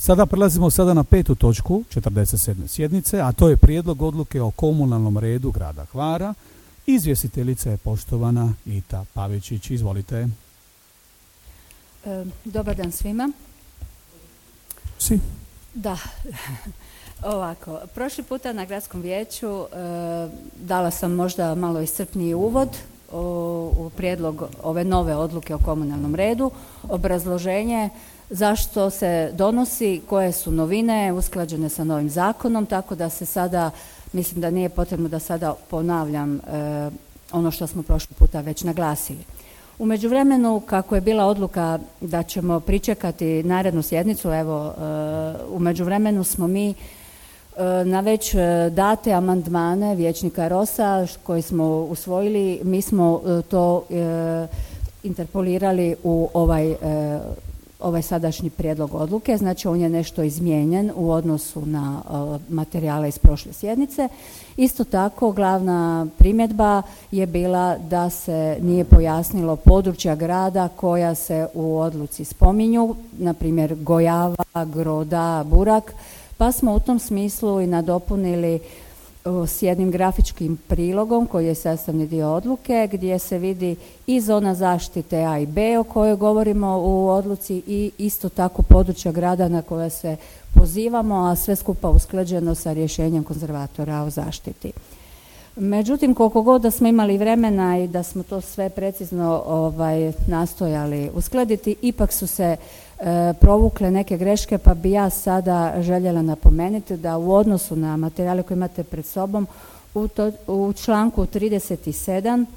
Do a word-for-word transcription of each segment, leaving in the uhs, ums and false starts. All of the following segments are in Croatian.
Sada prelazimo sada na petu točku četrdeset sedme sjednice, a to je prijedlog odluke o komunalnom redu grada Hvara. Izvjestiteljica je poštovana Ita Pavičić. Izvolite. E, dobar dan svima. Si. Da, ovako, prošli puta na gradskom vijeću e, dala sam možda malo iscrpniji uvod u, u prijedlog ove nove odluke o komunalnom redu, obrazloženje zašto se donosi, koje su novine usklađene sa novim zakonom, tako da se sada, mislim da nije potrebno da sada ponavljam e, ono što smo prošli puta već naglasili. U međuvremenu, kako je bila odluka da ćemo pričekati narednu sjednicu, evo, e, u međuvremenu smo mi e, na već date amandmane vijećnika Rosa koji smo usvojili, mi smo e, to e, interpolirali u ovaj e, ovaj sadašnji prijedlog odluke, znači on je nešto izmijenjen u odnosu na uh, materijale iz prošle sjednice. Isto tako, glavna primjedba je bila da se nije pojasnilo područja grada koja se u odluci spominju, na primjer Gojava, Groda, Burak, pa smo u tom smislu i nadopunili s jednim grafičkim prilogom koji je sastavni dio odluke gdje se vidi i zona zaštite A i B o kojoj govorimo u odluci i isto tako područja grada na koje se pozivamo, a sve skupa usklađeno sa rješenjem konzervatora o zaštiti. Međutim, koliko god da smo imali vremena i da smo to sve precizno ovaj, nastojali uskladiti, ipak su se e, provukle neke greške, pa bi ja sada željela napomenuti da u odnosu na materijale koje imate pred sobom u, to, u članku trideset sedam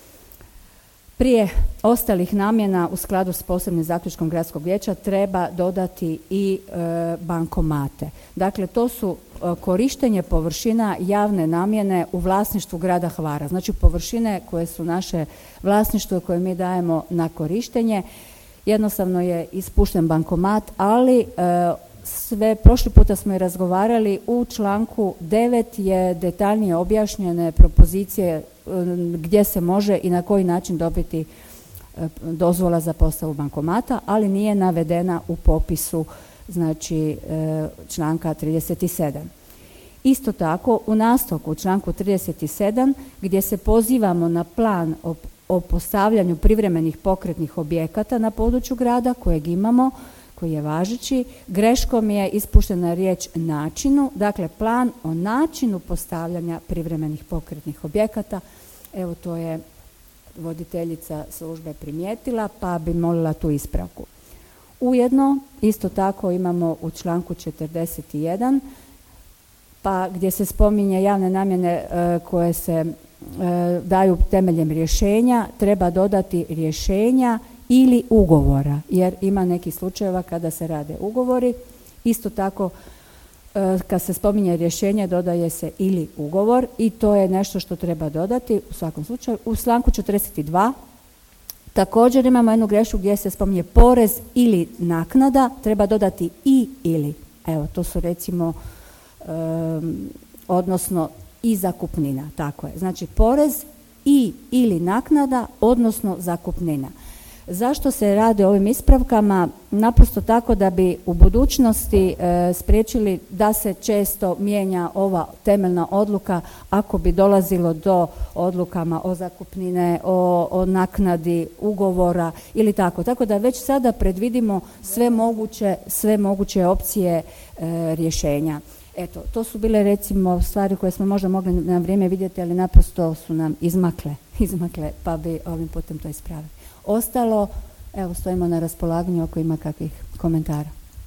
prije ostalih namjena u skladu s posebnim zaključkom gradskog vijeća treba dodati i e, bankomate. Dakle, to su e, korištenje površina javne namjene u vlasništvu grada Hvara. Znači površine koje su naše vlasništvo koje mi dajemo na korištenje. Jednostavno je ispušten bankomat, ali e, sve prošli puta smo i razgovarali, u članku devet je detaljnije objašnjene propozicije gdje se može i na koji način dobiti dozvola za postavu bankomata, ali nije navedena u popisu, znači članka trideset sedam. Isto tako u nastavku u članku trideset sedam gdje se pozivamo na plan o, o postavljanju privremenih pokretnih objekata na području grada kojeg imamo, koji je važeći, greškom je ispuštena riječ načinu, dakle plan o načinu postavljanja privremenih pokretnih objekata. Evo, to je voditeljica službe primijetila, pa bi molila tu ispravku. Ujedno, isto tako imamo u članku četrdeset jedan, pa gdje se spominje javne namjene e, koje se e, daju temeljem rješenja, treba dodati rješenja ili ugovora, jer ima nekih slučajeva kada se rade ugovori. Isto tako, e, kad se spominje rješenje, dodaje se ili ugovor i to je nešto što treba dodati u svakom slučaju. U članku četrdeset dva također imamo jednu grešku gdje se spominje porez ili naknada, treba dodati i ili. Evo, to su recimo, e, odnosno i zakupnina, tako je. Znači, porez i ili naknada, odnosno zakupnina. Zašto se radi o ovim ispravkama? Naprosto tako da bi u budućnosti e, spriječili da se često mijenja ova temeljna odluka ako bi dolazilo do odlukama o zakupnine, o, o naknadi ugovora ili tako. Tako da već sada predvidimo sve moguće, sve moguće opcije e, rješenja. Eto, to su bile recimo stvari koje smo možda mogli na vrijeme vidjeti, ali naprosto su nam izmakle, izmakle pa bi ovim putem to ispravili. Ostalo, evo, stojimo na raspolaganju ako ima kakvih komentara.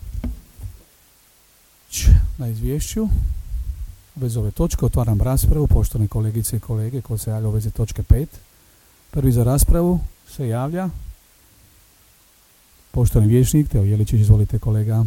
Na izvješću bez ove točke otvaram raspravu. Poštovane kolegice i kolege, ko se javlja u vezi točke pet? Prvi za raspravu se javlja poštovani vijećnik Teo Jeličić. Izvolite, kolega.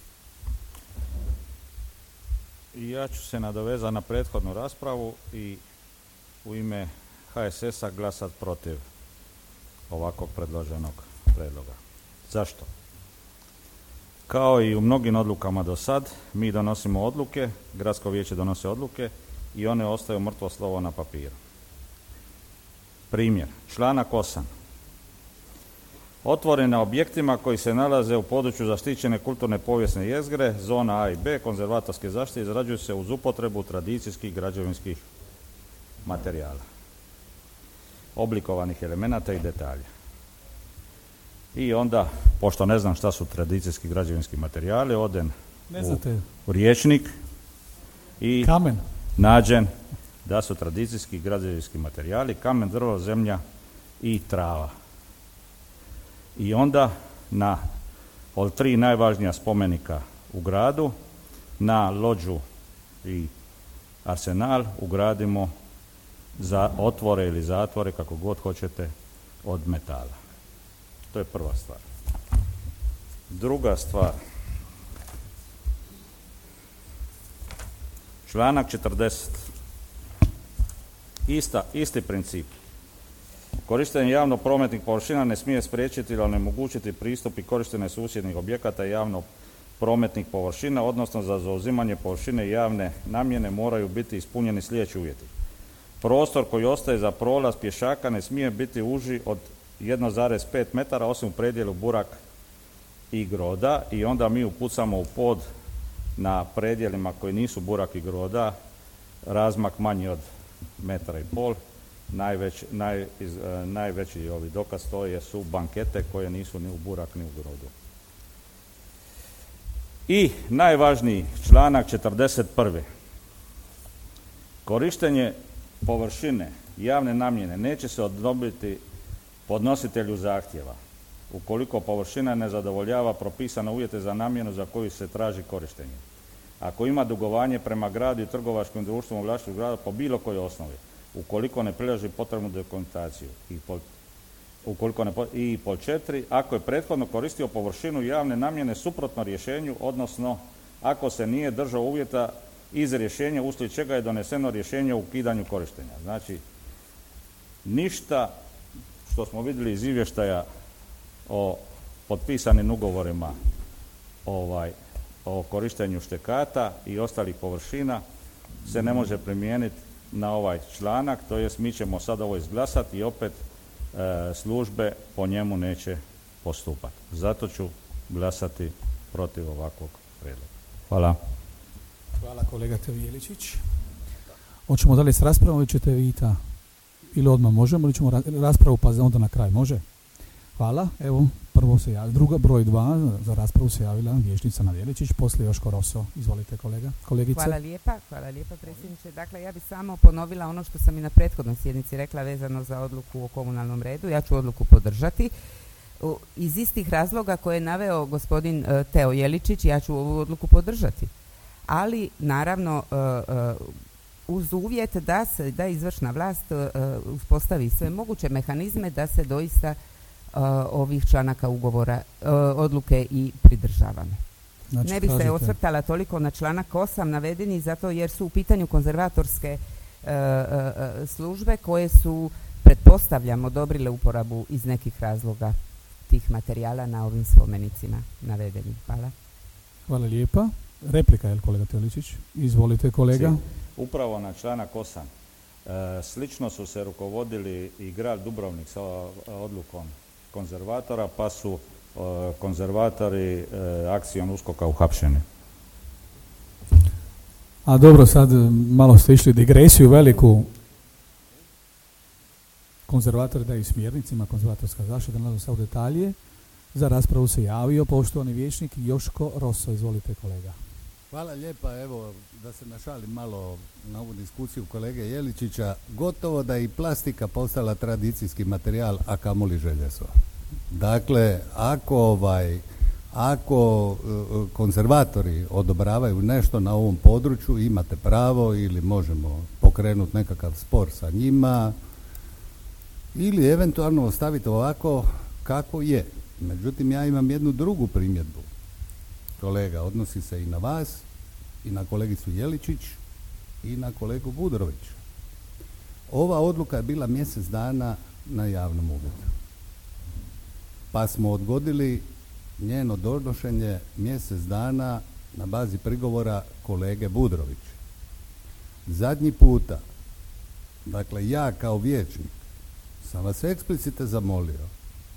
Ja ću se nadovezati na prethodnu raspravu i u ime H S S-a glasati protiv ovakvog predloženog predloga. Zašto? Kao i u mnogim odlukama do sad, mi donosimo odluke, gradsko vijeće donosi odluke i one ostaju mrtvo slovo na papiru. Primjer, članak osam. otvorene na objektima koji se nalaze u području zaštićene kulturne povijesne jezgre, zona A i B, konzervatorske zaštite, izrađuju se uz upotrebu tradicijskih građevinskih materijala, oblikovanih elemenata i detalja. I onda, pošto ne znam šta su tradicijski građevinski materijali, odem u, u rječnik i kamen. Nađem da su tradicijski građevinski materijali kamen, drvo, zemlja i trava. I onda na od tri najvažnija spomenika u gradu, na lođu i arsenal ugradimo za otvore ili zatvore, kako god hoćete, od metala. To je prva stvar. Druga stvar. Članak četrdeset. Ista, isti princip. Korištenje javno prometnih površina ne smije spriječiti ili onemogućiti pristup i korištenje susjednih objekata javno prometnih površina, odnosno za zauzimanje površine javne namjene moraju biti ispunjeni sljedeći uvjeti. Prostor koji ostaje za prolaz pješaka ne smije biti uži od jedan zarez pet metara osim u predjelu burak i groda, i onda mi upucamo u pod na predjelima koji nisu burak i groda razmak manji od metra i pol. Najveć, naj, iz, e, najveći ovi dokaz to je su bankete koje nisu ni u burak ni u grodu. I najvažniji članak četrdeset prvi. Korištenje površine javne namjene neće se odobriti podnositelju zahtjeva ukoliko površina ne zadovoljava propisane uvjete za namjenu za koju se traži korištenje. Ako ima dugovanje prema gradu i trgovačkim društvom u vlasništvu grada po bilo kojoj osnovi, ukoliko ne prilaži potrebnu dokumentaciju, i pod, ukoliko ne, i pod četiri, ako je prethodno koristio površinu javne namjene suprotno rješenju, odnosno ako se nije držao uvjeta iz rješenja uslijed čega je doneseno rješenje o ukidanju korištenja. Znači, ništa što smo vidjeli iz izvještaja o potpisanim ugovorima ovaj, o korištenju štekata i ostalih površina se ne može primijeniti na ovaj članak, to jest mi ćemo sad ovo izglasati i opet e, službe po njemu neće postupati. Zato ću glasati protiv ovakvog prijedloga. Hvala. Hvala kolega Tevijeličić. Hoćemo dalje s raspravom ili ćete vi ta? Ili odmah možemo ili ćemo raspravu pa onda na kraj? Može? Hvala. Evo, prvo se javila, druga, broj dva, za raspravu se javila vijećnica Nadjeličić, poslije Joško Roso. Izvolite kolega, kolegice. Hvala lijepa, hvala lijepa predsjedniče. Dakle, ja bih samo ponovila ono što sam i na prethodnoj sjednici rekla vezano za odluku o komunalnom redu. Ja ću odluku podržati. Iz istih razloga koje je naveo gospodin uh, Teo Jeličić, ja ću ovu odluku podržati. Ali, naravno, uh, uh, uz uvjet da se, da izvršna vlast uh, uspostavi sve moguće mehanizme da se doista Uh, ovih članaka ugovora, uh, odluke i pridržavamo. Znači, ne bih se osvrtala toliko na članak osam navedeni, zato jer su u pitanju konzervatorske uh, uh, službe koje su, pretpostavljam, odobrile uporabu iz nekih razloga tih materijala na ovim spomenicima navedenim. Hvala. Hvala lijepa. Replika je kolega Teličić. Izvolite kolega. Si, upravo na članak osam. Uh, slično su se rukovodili i grad Dubrovnik sa uh, odlukom konzervatora, pa su uh, konzervatori uh, akcijom uskoka uhapšeni. A dobro, sad malo ste išli digresiju veliku. Konzervatori daju smjernicima, konzervatorska zaštita, nalazi se u detalje. Za raspravu se javio poštovani vijećnik Joško Roso. Izvolite kolega. Hvala lijepa. Evo, da se našalim malo na ovu diskusiju kolege Jeličića, gotovo da je i plastika postala tradicijski materijal, a kamoli željezo. Dakle, ako ovaj, ako uh, konzervatori odobravaju nešto na ovom području, imate pravo ili možemo pokrenuti nekakav spor sa njima ili eventualno ostaviti ovako kako je. Međutim, ja imam jednu drugu primjedbu. Kolega, odnosi se i na vas, i na kolegicu Jeličić, i na kolegu Budrović. Ova odluka je bila mjesec dana na javnom uvidu. Pa smo odgodili njeno donošenje mjesec dana na bazi prigovora kolege Budrović. Zadnji puta, dakle ja kao vijećnik, sam vas eksplicite zamolio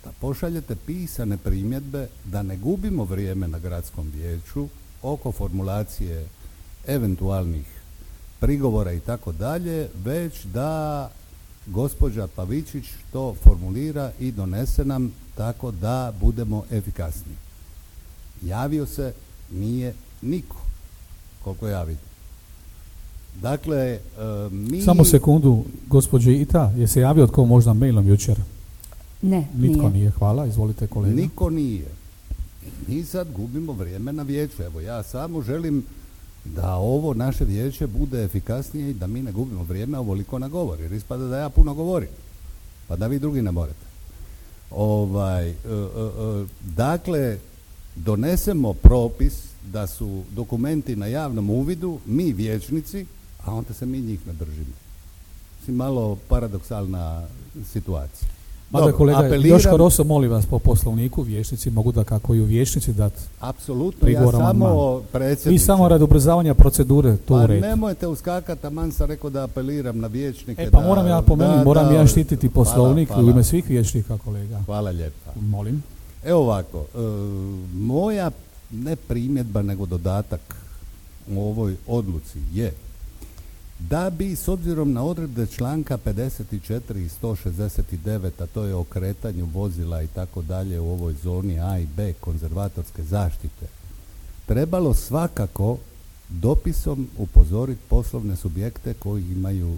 da pošaljete pisane primjedbe, da ne gubimo vrijeme na gradskom vijeću oko formulacije eventualnih prigovora i tako dalje, već da gospođa Pavičić to formulira i donese nam tako da budemo efikasniji. Javio se nije niko, koliko ja vidim. Dakle, e, mi... Samo sekundu, gospođe Ita, je se javio tko možda mailom jučer? Ne, Nitko nije. nije. Hvala, izvolite kolega. Niko nije. Mi sad gubimo vrijeme na vijeću. Evo, ja samo želim da ovo naše vijeće bude efikasnije i da mi ne gubimo vrijeme ovoliko na govor, jer ispada da ja puno govorim, pa da vi drugi ne morate. Ovaj, e, e, e, dakle, donesemo propis da su dokumenti na javnom uvidu, mi vijećnici, a onda se mi njih ne držimo. Mislim, malo paradoksalna situacija. Mada Dobro, kolega apeliram- Joško Roso, molim vas, po poslovniku vijećnici mogu da kako i u vijećnici dati. Apsolutno, ja prigovor, samo amandman. predsjedniče. Vi samo radi ubrzavanja procedure, to Pa u redu. nemojte uskakati, taman sam rekao da apeliram na vijećnike. E pa da- moram ja po meni, da- moram da- ja štititi poslovnik Hvala, u ime hvala. svih vijećnika, kolega. Hvala lijepa. Molim. Evo ovako, e, moja ne primjedba nego dodatak u ovoj odluci je da bi s obzirom na odredbe članka pedeset četiri i sto šezdeset devet, a to je o kretanju vozila i tako dalje u ovoj zoni A i B konzervatorske zaštite, trebalo svakako dopisom upozoriti poslovne subjekte koji imaju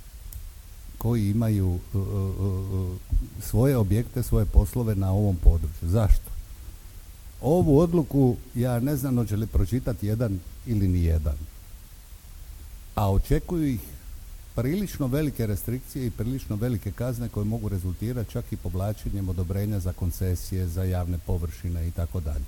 koji imaju uh, uh, uh, svoje objekte, svoje poslove na ovom području. Zašto? Ovu odluku ja ne znam hoće li pročitati jedan ili ni jedan, a očekuju ih prilično velike restrikcije i prilično velike kazne koje mogu rezultirati čak i povlačenjem odobrenja za koncesije, za javne površine i tako dalje.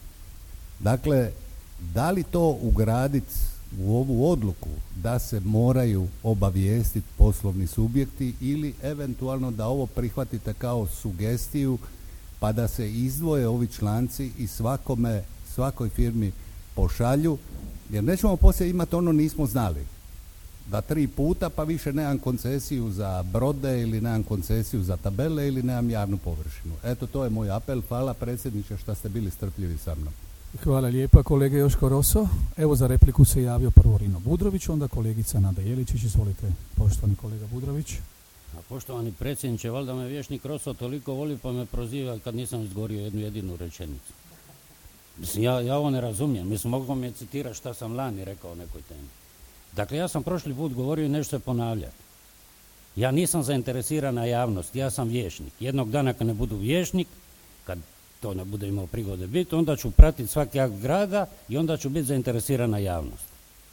Dakle, da li to ugraditi u ovu odluku da se moraju obavijestiti poslovni subjekti ili eventualno da ovo prihvatite kao sugestiju pa da se izdvoje ovi članci i svakome, svakoj firmi pošalju, jer nećemo poslije imati ono nismo znali. Da tri puta pa više nemam koncesiju za brode ili nemam koncesiju za tabele ili nemam javnu površinu. Eto, to je moj apel. Hvala predsjedniče što ste bili strpljivi sa mnom. Hvala lijepa kolega Joško Roso. Evo za repliku se javio prvo Rino Budrović, onda kolegica Nada Jeličić. Izvolite, poštovani kolega Budrović. A poštovani predsjedniče, valjda me vječnik Roso toliko voli pa me proziva kad nisam izgovorio jednu jedinu rečenicu. Mislim, ja, ja ovo ne razumijem. Mislim, mogu mi je citirati šta sam lani rekao o nekoj temi. Dakle, ja sam prošli put govorio i nešto se ponavljati. Ja nisam zainteresirana javnost, ja sam vijećnik. Jednog dana kad ne budu vijećnik, kad to ne bude imao prigode biti, onda ću pratiti svaki akt grada i onda ću biti zainteresirana javnost.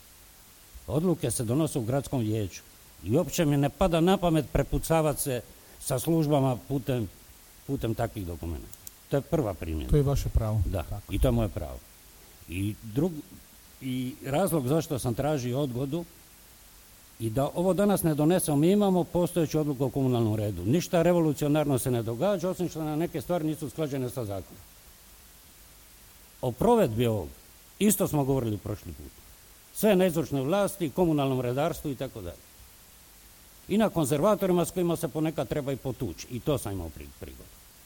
Odluke se donose u gradskom vijeću. I uopće mi ne pada na pamet prepucavati se sa službama putem, putem takvih dokumenta. To je prva primjedba. To je vaše pravo. Da, Tako. i to je moje pravo. I, drug, I razlog zašto sam tražio odgodu i da ovo danas ne donesemo, mi imamo postojeću odluku o komunalnom redu. Ništa revolucionarno se ne događa, osim što na neke stvari nisu usklađene sa zakonom. O provedbi ovog isto smo govorili prošli put. Sve na izvršnoj vlasti, komunalnom redarstvu i tako dalje. I na konzervatorima s kojima se ponekad treba i potući. I to sam imao prigodu.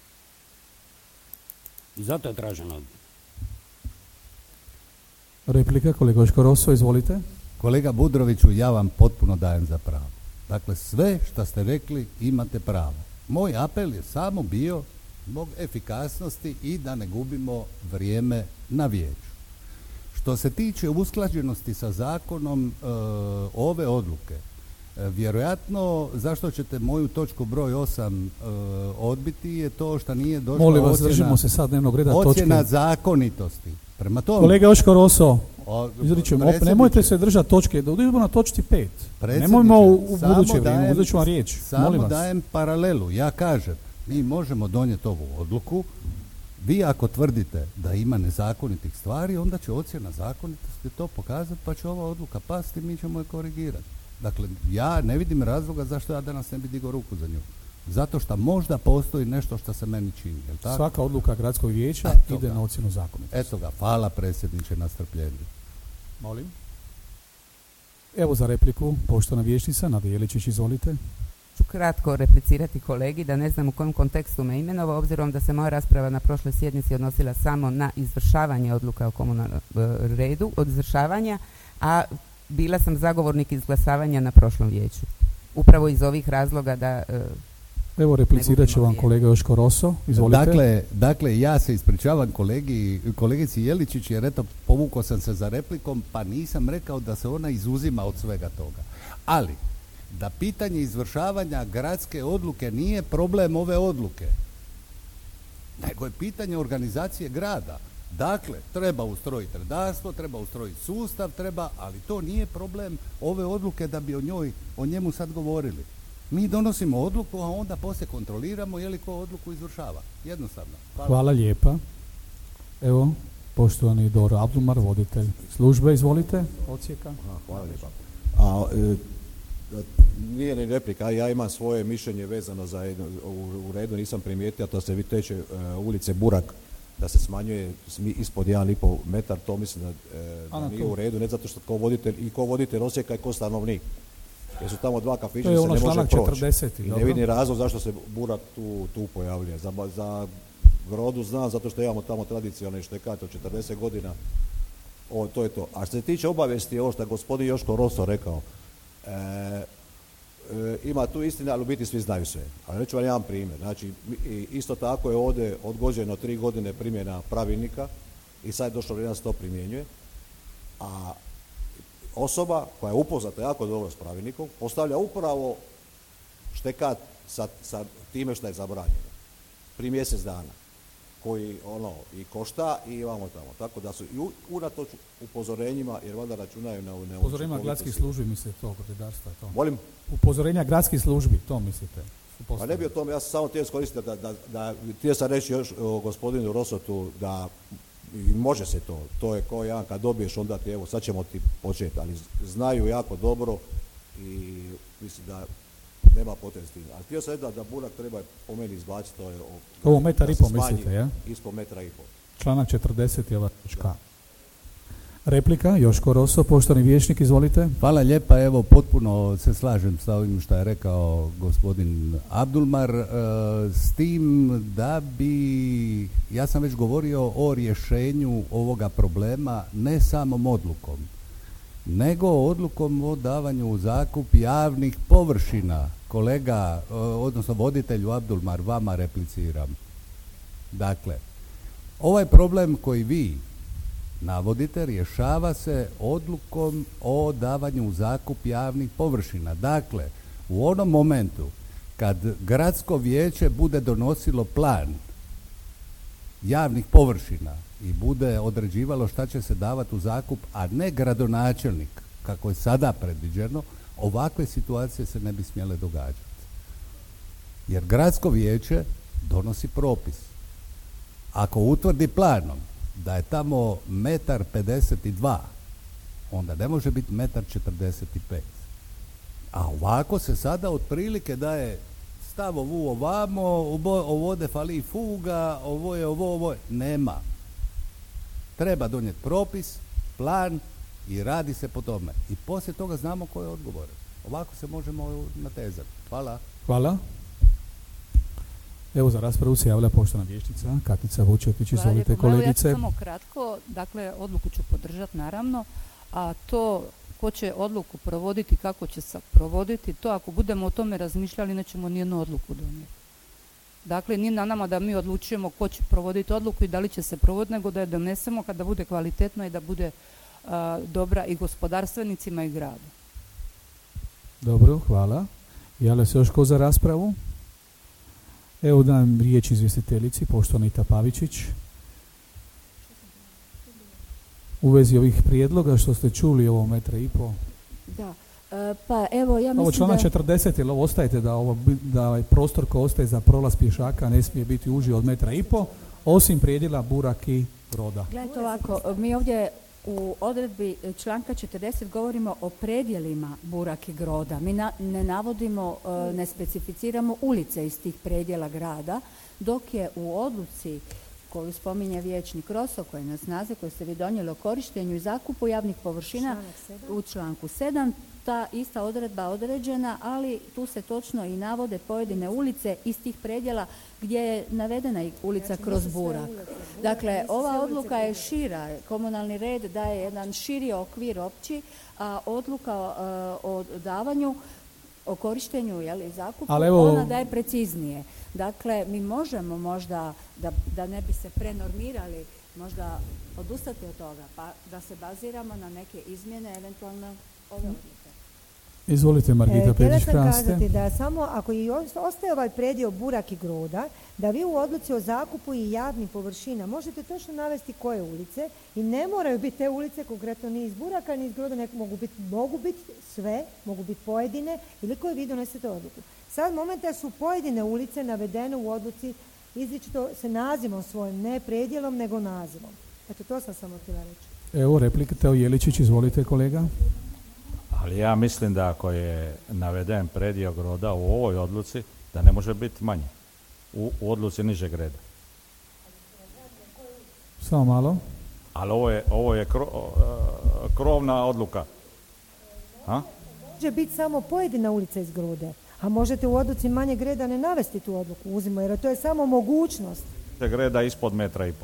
I zato je traženo odgovor. Replika, kolega Joško Roso, izvolite. Kolega Budroviću, ja vam potpuno dajem za pravo. Dakle, sve što ste rekli imate pravo. Moj apel je samo bio zbog efikasnosti i da ne gubimo vrijeme na vijeću. Što se tiče usklađenosti sa zakonom e, ove odluke, e, vjerojatno zašto ćete moju točku broj osam e, odbiti je to što nije došla Molim vas, ocjena, držimo se sad dnevnog reda ocjena točke. zakonitosti. Prema tome, Kolega Joško Roso, o, izričem, op- predsjedniče, nemojte se držati točke, da idemo na točci pet. predsjedniče, Nemojmo u, u samo buduće vrijeme, dajem- uzet ću vam riječ. Samo Molim vas. dajem paralelu. Ja kažem, mi možemo donijeti ovu odluku. Vi ako tvrdite da ima nezakonitih stvari, onda će ocjena zakonitosti to pokazati, pa će ova odluka pasti, mi ćemo je korigirati. Dakle, ja ne vidim razloga zašto ja danas ne bi digao ruku za nju. Zato što možda postoji nešto što se meni čini. Jel tako? Svaka odluka gradskog vijeća Eto ide ga. na ocjenu zakonitosti. Eto ga, hvala predsjedniče na strpljenju. Molim. Evo za repliku, poštovana vijećnica Nada Jeličić, izvolite. ću kratko replicirati kolegi, da ne znam u kojem kontekstu me imenovao, obzirom da se moja rasprava na prošloj sjednici odnosila samo na izvršavanje odluka o komunalnom redu, od izvršavanja, a bila sam zagovornik izglasavanja na prošlom vijeću. Upravo iz ovih razloga da... Evo, replicirat će vam kolega Joško Roso. Izvolite. Dakle, dakle, ja se ispričavam kolegi, kolegici Jeličić, jer eto, povukao sam se za replikom, pa nisam rekao da se ona izuzima od svega toga. Ali, da pitanje izvršavanja gradske odluke nije problem ove odluke, nego je pitanje organizacije grada. Dakle, treba ustrojiti redarstvo, treba ustrojiti sustav, treba, ali to nije problem ove odluke da bi o njoj, o njemu sad govorili. Mi donosimo odluku, a onda poslije kontroliramo je li ko odluku izvršava. Jednostavno. Hvala, Hvala lijepa. Evo, poštovani Doro Abdulmar, voditelj službe, izvolite, odsjeka. Aha, hvala lijepa. A, e, nije ni replika, ja imam svoje mišljenje vezano za jedno, u, u redu nisam primijetio, to se vi teče e, ulice Burak, da se smanjuje ispod jedan i pol metar, to mislim da, e, da nije u redu, ne zato što ko voditelj, i ko voditelj osjeka i ko stanovnik. Jer su tamo dva kafića gdje se ono ne može proći. četrdeset, I ne vidim razlog zašto se Burak tu, tu pojavljuje. Za, za Grodu znam, zato što imamo tamo tradicionalne štekate od četrdeset godina. O, to je to. A što se tiče obavijesti, ovo što je gospodin Joško Roso rekao, e, e, ima tu istina, ali u biti svi znaju sve. Ali reću vam jedan primjer. Znači, isto tako je ovdje odgođeno tri godine primjena pravilnika i sad je došlo vrijeme da se to primjenjuje. A osoba koja je upoznata jako dobro s pravilnikom postavlja upravo štekat sa, sa time što je zabranjeno prije mjesec dana, koji ono i košta i imamo tamo. Tako da su i unatoč upozorenjima, jer valjda računaju na neučinkovitosti. Upozorenja gradskih službi, mislite to, redarstva, to? Molim? Upozorenja gradskih službi, to mislite? Pa ne bi o tome, ja sam samo htio iskoristiti da, da, da htio sam reći još o gospodinu Rosotu da i može se to, to je ko jedan kad dobiješ onda ti evo sad ćemo ti početi, ali znaju jako dobro i mislim da nema potrebe s tim. Ali htio sam da, da Burak treba po meni izbaciti, to je o, ovo metar i pol mislite, ja? Ispod metra i pol. Članak četrdeset je ova točka. Replika, Joško Roso, poštovani vijećnik, izvolite. Hvala lijepa, evo potpuno se slažem sa ovim što je rekao gospodin Abdulmar, e, s tim da bi, ja sam već govorio o rješenju ovoga problema ne samom odlukom, nego odlukom o davanju u zakup javnih površina. Kolega, e, odnosno voditelju Abdulmar, vama repliciram. Dakle, ovaj problem koji vi navodite, rješava se odlukom o davanju u zakup javnih površina. Dakle, u onom momentu kad gradsko vijeće bude donosilo plan javnih površina i bude određivalo šta će se davati u zakup, a ne gradonačelnik, kako je sada predviđeno, ovakve situacije se ne bi smjele događati. Jer gradsko vijeće donosi propis. Ako utvrdi planom da je tamo metar pedeset dva, onda ne može biti metar četrdeset pet. A ovako se sada otprilike daje stav ovu ovamo, ovode fali fuga, ovo je ovo, ovo je. Nema. Treba donijeti propis, plan i radi se po tome. I poslije toga znamo ko je odgovoran. Ovako se možemo natezati. Hvala. Hvala. Evo za raspravu se javlja poštovana vijećnica Katica Vučetić, izvolite kolegice. Ja ću samo kratko, dakle odluku ću podržati naravno, a to ko će odluku provoditi, kako će se provoditi, to ako budemo o tome razmišljali nećemo nijednu odluku donijeti. Dakle, nije na nama da mi odlučujemo ko će provoditi odluku i da li će se provoditi, nego da je donesemo kada bude kvalitetno i da bude a, dobra i gospodarstvenicima i gradu. Dobro, hvala. Javlja se još ko za raspravu? Evo dajem riječ izvjestiteljici, poštovana Ita Pavičić. U vezi ovih prijedloga što ste čuli ovo metra i pol. Da, e, pa evo ja mislim ovo članak da... četrdeset, jer ovo ostajete da, ovo, da ovaj prostor koji ostaje za prolaz pješaka ne smije biti uži od metra i pol, osim predjela Burak i Groda. Gledajte ovako, mi ovdje u odredbi članka četrdeset govorimo o predjelima Burak i Groda. Mi na, ne navodimo, ne specificiramo ulice iz tih predjela grada, dok je u odluci koju spominje vijećnik Roso, koji je na snazi, koji ste vi donijeli o korištenju i zakupu javnih površina u članku sedam, ta ista odredba određena, ali tu se točno i navode pojedine ulice iz tih predjela gdje je navedena i ulica kroz Burak. Dakle, ova odluka je šira, komunalni red daje jedan širi okvir opći, a odluka o davanju, o korištenju jeli, zakupu, evo, ona daje preciznije. Dakle, mi možemo možda, da, da ne bi se prenormirali, možda odustati od toga, pa da se baziramo na neke izmjene, eventualno ove odluke. Izvolite, Margita e, Pedić, htjela sam kazati da samo ako i ostaje ovaj predio Burak i Groda, da vi u odluci o zakupu i javnih površina možete točno navesti koje ulice i ne moraju biti te ulice, konkretno ni iz Buraka ni iz Groda, nek mogu biti mogu biti sve, mogu biti pojedine ili koje vi donesete odluku. Sad momenta su pojedine ulice navedene u odluci izričito se nazivom svojim, ne predjelom nego nazivom. Eto, to sam samo htjela reći. Evo, replika Teo Jeličić, izvolite kolega. Ali ja mislim da ako je naveden predio Groda u ovoj odluci, da ne može biti manje u, u odluci nižeg reda. Samo malo. Ali ovo je, ovo je kro, krovna odluka. A? Može biti samo pojedina ulica iz Grode, a možete u odluci manjeg reda ne navesti tu odluku, uzimo, jer to je samo mogućnost. Nižeg reda ispod metra i pol.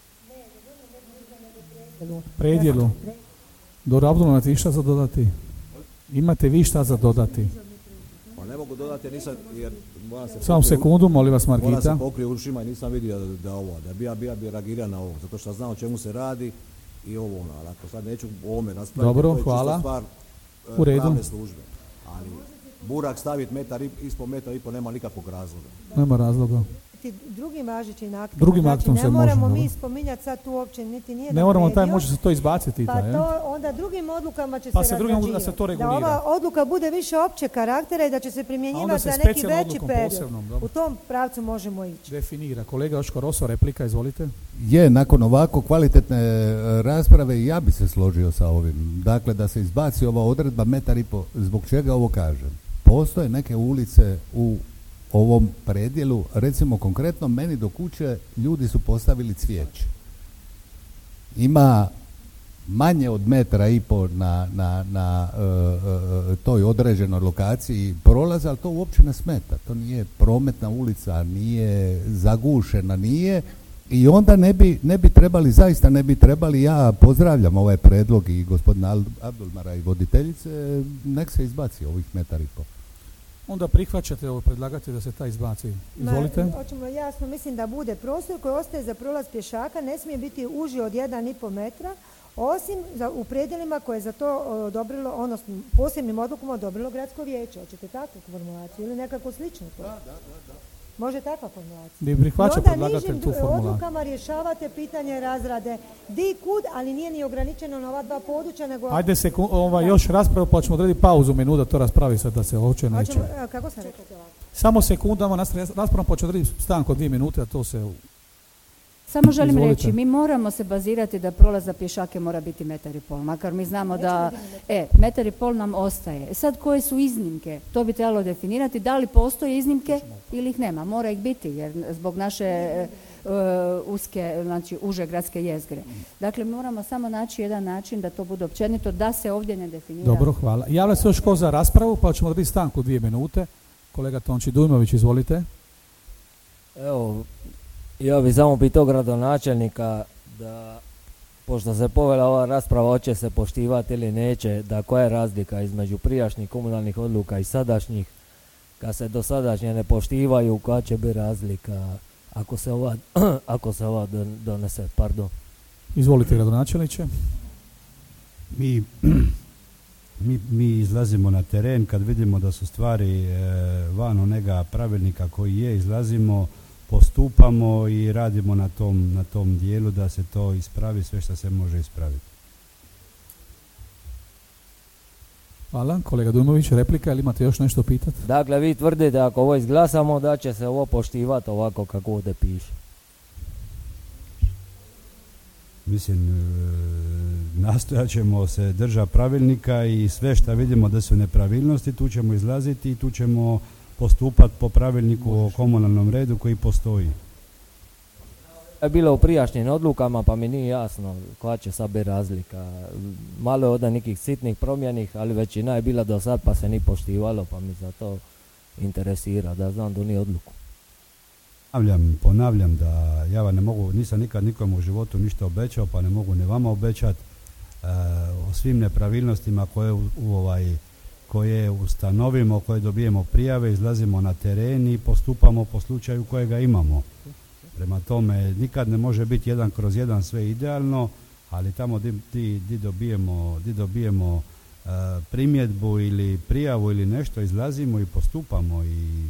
Predjelu. Dobro, Abdul, imate vi šta za dodati? Imate vi šta za dodati? Pa ne mogu dodati jer nisam, jer moram se... Samo sekundu, molim vas, Margita. Moram se pokrije ušima i nisam vidio da, da ovo, da bi ja, bi ja bi reagirao na ovo, zato što znam o čemu se radi i ovo ono, ali ako sad neću o ovome raspraviti, dobro, to je hvala. čisto stvar u redu. pravne službe. Ali Burak staviti metar ispod metra i pol nema nikakvog razloga. Nema razloga. Drugim važećim aktom. Drugim znači, aktom ne se moramo može, mi spominjati sad tu uopće niti nije. Ne moramo, taj može se to izbaciti. Pa taj, to onda drugim odlukama će pa se, se drugim, da se to regulira. Da ova odluka bude više opće karaktera i da će se primjenjivati za neki veći period. Posebnom, u tom pravcu možemo ići. Definira. Kolega Joško Roso, replika, izvolite. Je, nakon ovako kvalitetne rasprave i ja bi se složio sa ovim. Dakle, da se izbaci ova odredba metar i po. Zbog čega ovo kažem? Postoje neke ulice u ovom predjelu, recimo konkretno meni do kuće ljudi su postavili cvijeće. Ima manje od metra i po na, na, na uh, uh, toj određenoj lokaciji prolaza, ali to uopće ne smeta. To nije prometna ulica, nije zagušena, nije. I onda ne bi, ne bi trebali, zaista ne bi trebali, ja pozdravljam ovaj predlog i gospodina Abdulmara i voditeljice, nek se izbaci ovih metar i po. Onda prihvaćate ovo predlagati da se taj izbaci. Izvolite. Ma, hoćemo jasno, mislim da bude prostor koji ostaje za prolaz pješaka, ne smije biti uži od jedan i pol metra, osim za, u predjelima koje je za to odobrilo, odnosno posebnim odlukom odobrilo gradsko vijeće. Hoćete takvu formulaciju ili nekako slično to? Da, da, da. Može takva formulacija. Di prihvaća predlagatelj tu formulaciju. Odlukama rješavate pitanje razrade di kud, ali nije ni ograničeno na ova dva područja, nego... Ajde se ovaj, još raspravu, pa ćemo odrediti pauzu minuta, to raspravi sad da se hoće neće. Kako sam rekao to? Samo sekundama raspravom, pa ćemo odrediti stanku od dvije minute, a to se... Samo želim Izvolite. reći, mi moramo se bazirati da prolaz za pješake mora biti metar i pol, makar mi znamo da, e, metar i pol nam ostaje. Sad koje su iznimke, to bi trebalo definirati, da li postoje iznimke ili ih nema, mora ih biti, jer zbog naše uh, uske, znači uže gradske jezgre. Dakle, moramo samo naći jedan način da to bude općenito, da se ovdje ne definira. Dobro, hvala. Javlja se još ko za raspravu, pa ćemo odrediti stanku dvije minute. Kolega Tonči Dujmović, izvolite. Evo, ja bih samo pitao gradonačelnika da, pošto se povela ova rasprava, hoće se poštivati ili neće, da koja je razlika između prijašnjih komunalnih odluka i sadašnjih, kad se do sadašnje ne poštivaju, koja će biti razlika ako se ova, ako se ova donese, pardon. Izvolite, gradonačelniče. Mi, mi, mi izlazimo na teren kad vidimo da su stvari e, van onega pravilnika koji je, izlazimo, postupamo i radimo na tom, na tom dijelu da se to ispravi, sve što se može ispraviti. Hvala. Kolega Dujmović, replika, ili imate još nešto pitati? Dakle, vi tvrdite ako ovo izglasamo da će se ovo poštivati ovako kako ovdje piše. Mislim, nastojat ćemo se držati pravilnika i sve što vidimo da su nepravilnosti, tu ćemo izlaziti i tu ćemo postupati po pravilniku o komunalnom redu koji postoji. je bilo u prijašnjim odlukama, pa mi nije jasno koja će sad biti razlika. Malo je ovdje nekih sitnih promjenih, ali većina je bila do sad pa se ni poštivalo, pa mi za to interesira da znam da nije odluku. Ponavljam, ponavljam da ja vam ne mogu, nisam nikad nikom u životu ništa obećao, pa ne mogu ni vama obećati e, o svim nepravilnostima koje, u, u ovaj, koje ustanovimo, koje dobijemo prijave, izlazimo na teren i postupamo po slučaju kojega imamo. Prema tome, nikad ne može biti jedan kroz jedan sve idealno, ali tamo di, di, di dobijemo, di dobijemo e, primjedbu ili prijavu ili nešto, izlazimo i postupamo i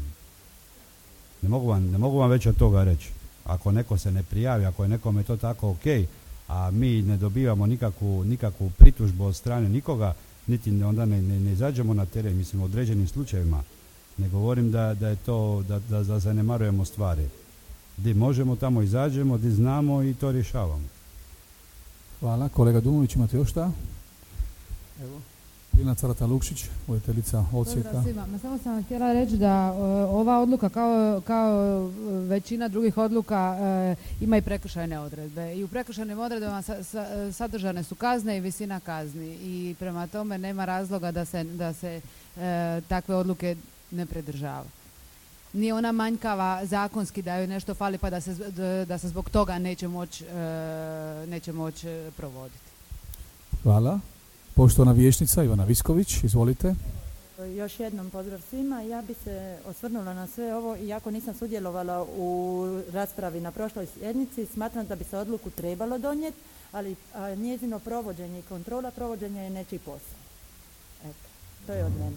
ne mogu vam, ne mogu vam već od toga reći. Ako neko se ne prijavi, ako je nekome to tako ok, a mi ne dobivamo nikakvu, nikakvu pritužbu od strane nikoga, niti onda ne, ne, ne izađemo na teren, mislim u određenim slučajevima. Ne govorim da, da je to, da, da, da zanemarujemo stvari. Di možemo, tamo izađemo, di znamo i to rješavamo. Hvala. Kolega Dumović, imate još šta? Evo. Lina Carata Lukšić, voditeljica odsjeka. Pozdrav svima. Ma samo sam htjela reći da uh, ova odluka kao, kao većina drugih odluka uh, ima i prekršajne odredbe. I u prekršajnim odredbama sa, sa, sadržane su kazne i visina kazni. I prema tome nema razloga da se, da se uh, takve odluke ne pridržava. Nije ona manjkava zakonski da joj nešto fali pa da se, da se zbog toga neće moći uh, neće moći provoditi. Hvala. Poštovana vijećnica Ivana Visković, izvolite. Još jednom pozdrav svima. Ja bi se osvrnula na sve ovo, iako nisam sudjelovala u raspravi na prošloj sjednici, smatram da bi se odluku trebalo donijeti, ali a, njezino provođenje i kontrola provođenja je nečiji posao. Eto, to je od mene.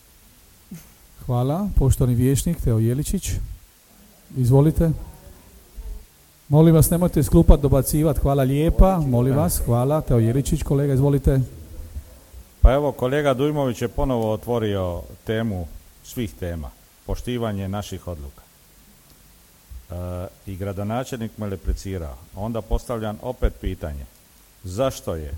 Hvala. Poštovani vijećnik Teo Jeličić, izvolite. Molim vas, nemojte iz klupa dobacivati. Hvala lijepa. Molim vas, hvala. Teo Jeličić, kolega, izvolite. Pa evo, kolega Dujmović je ponovo otvorio temu svih tema, poštivanje naših odluka. E, I gradonačelnik me replicirao. Onda postavljam opet pitanje. Zašto je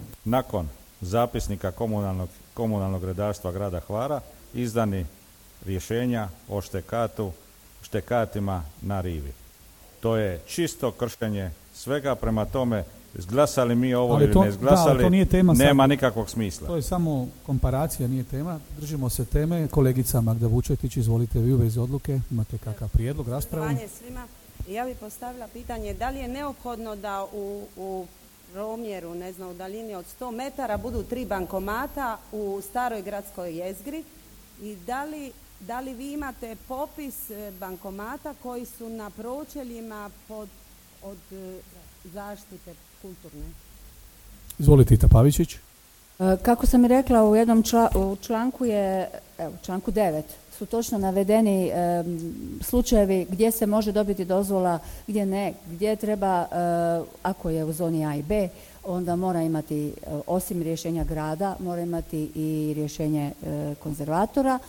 nakon zapisnika komunalnog, komunalnog redarstva grada Hvara izdani rješenja o štekatu, štekatima na rivi? To je čisto kršenje svega, prema tome izglasali mi ovo ali ili to, ne izglasali, da, to nije tema nema sad, nikakvog smisla. To je samo komparacija, nije tema. Držimo se teme. Kolegica Magda Vučetić, izvolite vi u vezi odluke. Imate kakav prijedlog, raspravu? Svima. Ja bih postavila pitanje da li je neophodno da u, u promjeru, ne znam, u daljini od sto metara budu tri bankomata u staroj gradskoj jezgri i da li, da li vi imate popis bankomata koji su na pročeljima pod, od zaštite kulturne? Izvolite, Ita Pavičić. Kako sam i rekla, u jednom čla, u članku je, evo, članku devet su točno navedeni e, slučajevi gdje se može dobiti dozvola, gdje ne, gdje treba, e, ako je u zoni A i B, onda mora imati, e, osim rješenja grada, mora imati i rješenje e, konzervatora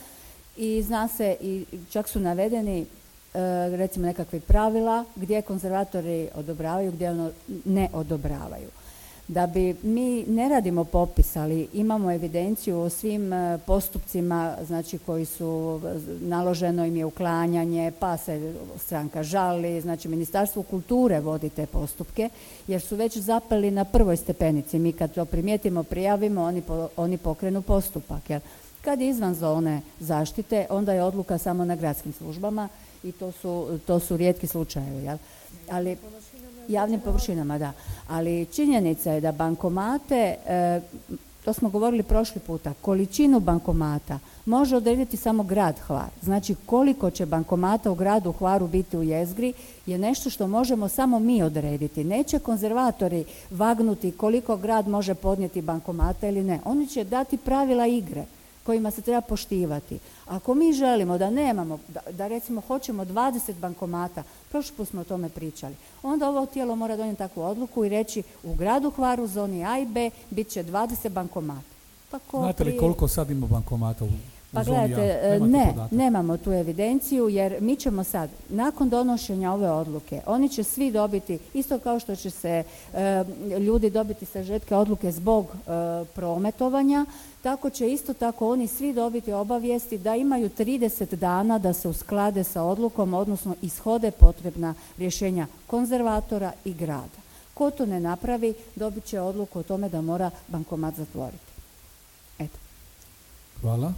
i zna se, i čak su navedeni e, recimo nekakve pravila gdje konzervatori odobravaju, gdje ono ne odobravaju. Da bi mi ne radimo popis, ali imamo evidenciju o svim postupcima, znači koji su, naloženo im je uklanjanje, pa se stranka žali, znači Ministarstvo kulture vodi te postupke, jer su već zapeli na prvoj stepenici. Mi kad to primijetimo, prijavimo, oni, po, oni pokrenu postupak. Jer kad je izvan zone zaštite, onda je odluka samo na gradskim službama i to su, to su rijetki slučajevi. Jel? Ali javnim površinama, da. Ali činjenica je da bankomate, e, to smo govorili prošli puta, količinu bankomata može odrediti samo grad Hvar. Znači koliko će bankomata u gradu Hvaru biti u jezgri je nešto što možemo samo mi odrediti. Neće konzervatori vagnuti koliko grad može podnijeti bankomata ili ne. Oni će dati pravila igre kojima se treba poštivati. Ako mi želimo da nemamo, da, da recimo hoćemo dvadeset bankomata, prošli put smo o tome pričali, onda ovo tijelo mora donijeti takvu odluku i reći u gradu Hvaru, zoni A i B, bit će dvadeset bankomata. Tako Znate li prije... koliko sad ima bankomata u Pa u zoni gledajte, jedan. Nemate ne, podatak? nemamo tu evidenciju jer mi ćemo sad, nakon donošenja ove odluke, oni će svi dobiti, isto kao što će se e, ljudi dobiti sažetke odluke zbog e, prometovanja, tako će isto tako oni svi dobiti obavijesti da imaju trideset dana da se usklade sa odlukom, odnosno ishode potrebna rješenja konzervatora i grada. Ko to ne napravi, dobit će odluku o tome da mora bankomat zatvoriti. Eto. Hvala.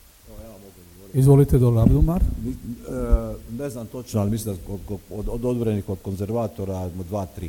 Izvolite do Abdulmar. Ne znam točno, ali mislim da od, od odvorenih kod konzervatora dva, tri.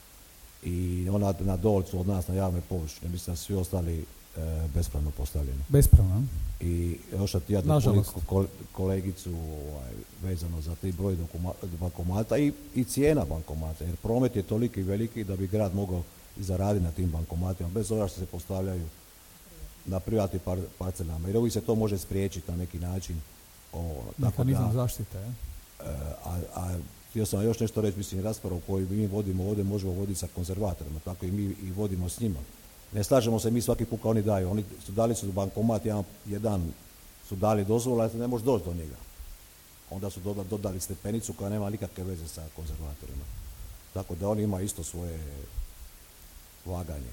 I ona na dolcu od nas na javne površine, mislim da svi ostali e, bespravno postavljeni. Bespravno? I još ja kol, kolegicu ovaj, vezano za taj broj bankomata i, i cijena bankomata, jer promet je toliki veliki da bi grad mogao i zaraditi na tim bankomatima, bez obzira što se postavljaju na privatnim par, parcelama, jer uvijek se to može spriječiti na neki način. Mehanizam zaštite, je? A, a htio sam još nešto reći, mislim, raspravu koju mi vodimo ovdje možemo voditi sa konzervatorima, tako i mi i vodimo s njima. Ne slažemo se mi svaki put kao oni daju, oni su dali su bankomat, jedan, jedan su dali dozvolu, ali ne možeš doći do njega. Onda su dodali, dodali stepenicu koja nema nikakve veze sa konzervatorima. Tako da oni imaju isto svoje vaganje.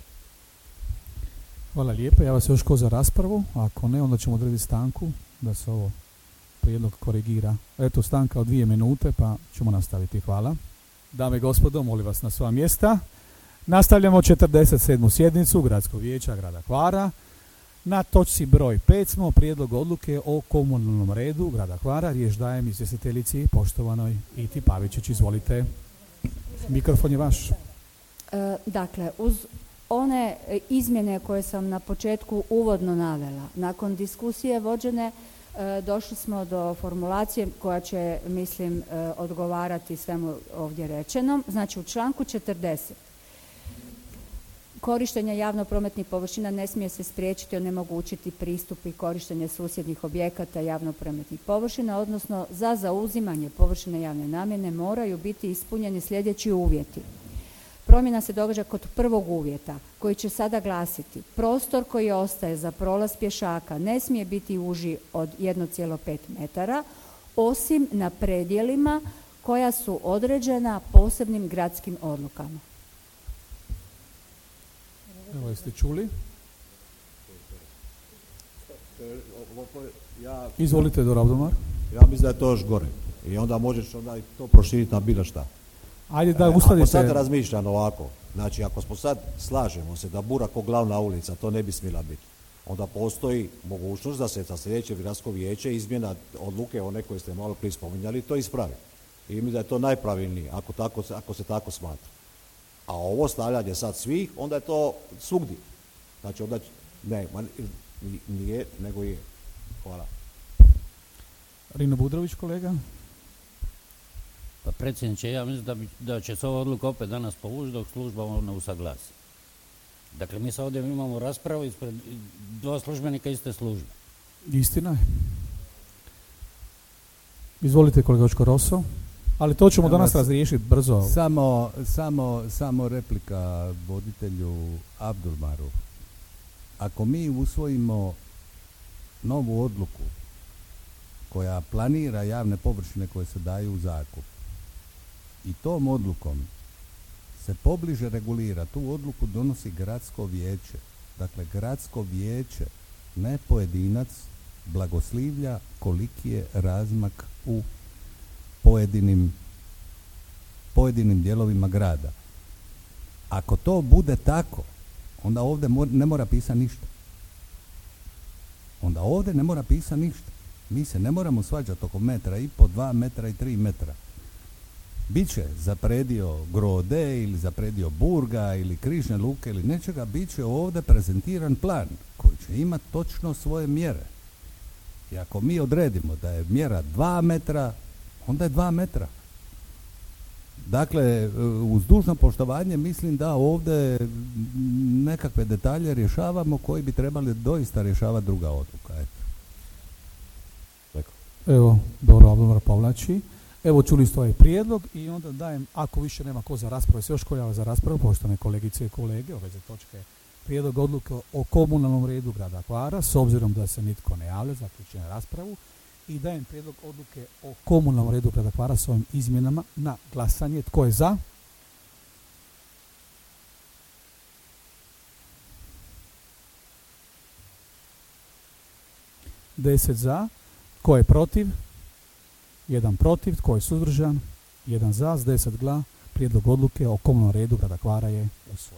Hvala lijepo. Ja vas još ko za raspravu. Ako ne, onda ćemo odrediti stanku da se ovo prijedlog korigira. Eto, stanka od dvije minute pa ćemo nastaviti. Hvala. Dame i gospodo, molim vas na sva mjesta. Nastavljamo četrdeset sedmu sjednicu Gradskog vijeća grada Hvara. Na točci broj pet smo prijedlog odluke o komunalnom redu grada Hvara. Riječ dajem izvjestiteljici poštovanoj Iti Pavičić. Izvolite. Mikrofon je vaš. E, dakle, uz one izmjene koje sam na početku uvodno navela, nakon diskusije vođene e, došli smo do formulacije koja će, mislim, e, odgovarati svemu ovdje rečenom. Znači, u članku četrdeset korištenje javno-prometnih površina ne smije se spriječiti, onemogućiti pristup i korištenje susjednih objekata javno-prometnih površina, odnosno za zauzimanje površine javne namjene moraju biti ispunjeni sljedeći uvjeti. Promjena se događa kod prvog uvjeta, koji će sada glasiti: prostor koji ostaje za prolaz pješaka ne smije biti uži od jedan zarez pet metara, osim na predjelima koja su određena posebnim gradskim odlukama. Evo, jeste čuli? Ja, Izvolite, do Abdulmar. Ja mislim da je to još gore. I onda možeš onda i to proširiti na bilo šta. Ajde da uskladite. Ako sad razmišljam ovako, znači ako smo sad slažemo se da Bura ko glavna ulica, to ne bi smjela biti, onda postoji mogućnost da se za sljedeće gradsko vijeće izmjena odluke one koje ste malo prije spominjali to ispravi. I mislim da je to najpravilnije, ako, tako, ako se tako smatra. A ovo stavljanje sad svih, onda je to svugdje. Znači onda, ne, nije, nego je. Hvala. Rino Budrović, kolega. Pa predsjedniče, ja mislim da, bi, da će se ova odluka opet danas povući dok služba ovo ne usaglasi. Dakle, mi sad ovdje imamo raspravu ispred dva službenika iste službe. Istina je. Izvolite, kolega Očko Rosso. Ali to ćemo danas razriješiti brzo. Samo, samo, samo replika voditelju Abdulmaru. Ako mi usvojimo novu odluku koja planira javne površine koje se daju u zakup i tom odlukom se pobliže regulira, tu odluku donosi gradsko vijeće. Dakle, gradsko vijeće, ne pojedinac, blagoslivlja koliki je razmak u pojedinim pojedinim dijelovima grada. Ako to bude tako, onda ovdje ne mora pisati ništa. Onda ovdje ne mora pisati ništa. Mi se ne moramo svađati oko metra i po, dva metra i tri metra. Biće za predio Grode ili za predio Burga ili Križne luke ili nečega, bit će ovdje prezentiran plan koji će imati točno svoje mjere. I ako mi odredimo da je mjera dva metra, onda je dva metra. Dakle, uz dužno poštovanje mislim da ovdje nekakve detalje rješavamo koji bi trebali doista rješavati druga odluka. Eto. Evo, dobro, Abdulmar povlači. Evo, čuli ste ovaj prijedlog i onda dajem, ako više nema ko za raspravu, se još ko javlja za raspravu, poštovane kolegice i kolege, ove za točke prijedlog odluke o komunalnom redu grada Hvara, s obzirom da se nitko ne javlja, zaključujem raspravu i dajem prijedlog odluke o komunalnom redu grada Hvara s ovim izmjenama na glasanje. Tko je za? Deset za. Tko je protiv? Jedan protiv. Tko je suzdržan? Jedan za. S deset gla. Prijedlog odluke o komunalnom redu grada Hvara je usvojen.